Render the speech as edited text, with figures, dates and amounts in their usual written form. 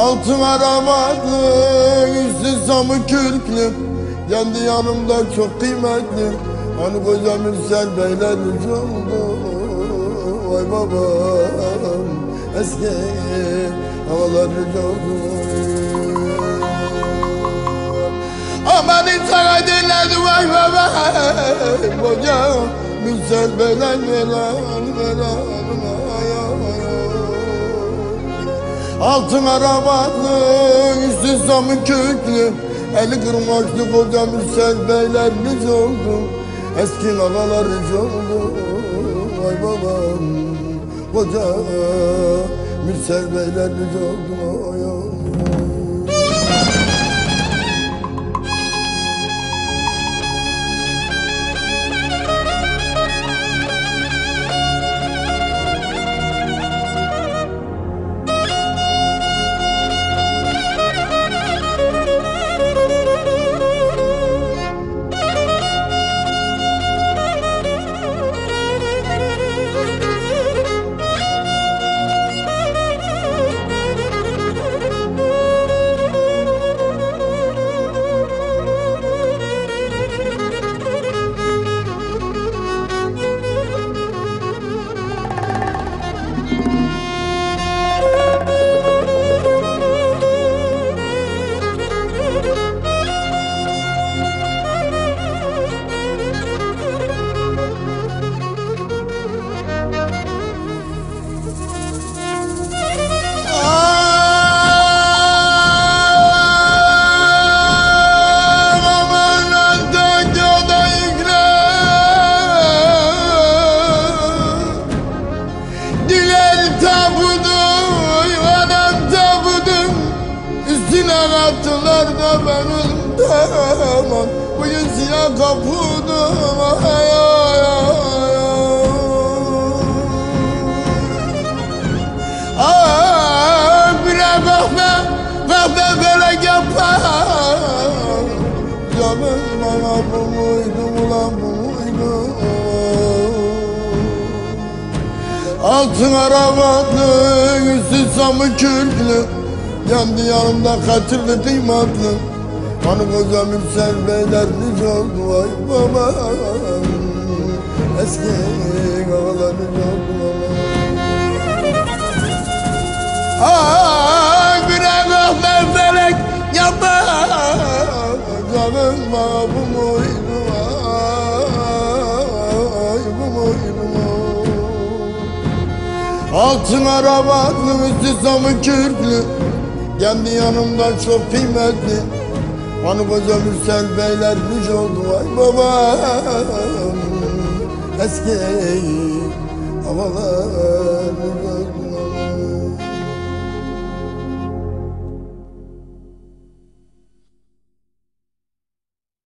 Altın arabalı, üstü samı kürklü, kendi yanımda çok kıymetli. Hani koca Mürsel beyler oldu. Vay babam, eski havalar oldu. Aman insana dinledi vay babam, koca Mürsel beyler Altın arabalı, üstü samı köklü, eli kırmaçlı koca Mürsel beylerimiz oldu. Eski ağalarımız oldu. Vay babam, koca Mürsel beylerimiz oldu. Attılar da ben öldüm. Bugün siyah kapıdım. Ay ay ay ay. Bire kahve felek yapar. Canım bana bu muydu ulan bu muydu? Altın arabalı, üstü samı kürklü, kendi yanımda katırlı kıymatlı. Hani koca Mürsel beylerimiz oldu. Vay babam, eski ağalarımız oldu. Ay bir kahve felek yapar. Canım bana bu muydu? Ay bu muydu? Altın arabalı, üstü samı kürklü, kendi yanımdan çok kıymetli. Hani koca Mürsel beylerimiz oldu. Vay babam, eski havalar.